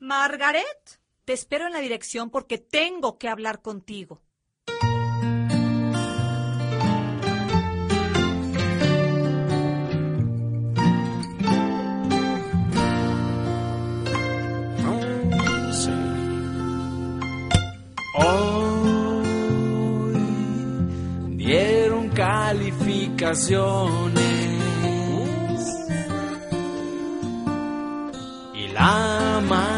Margaret, te espero en la dirección porque tengo que hablar contigo. Hoy dieron calificaciones y la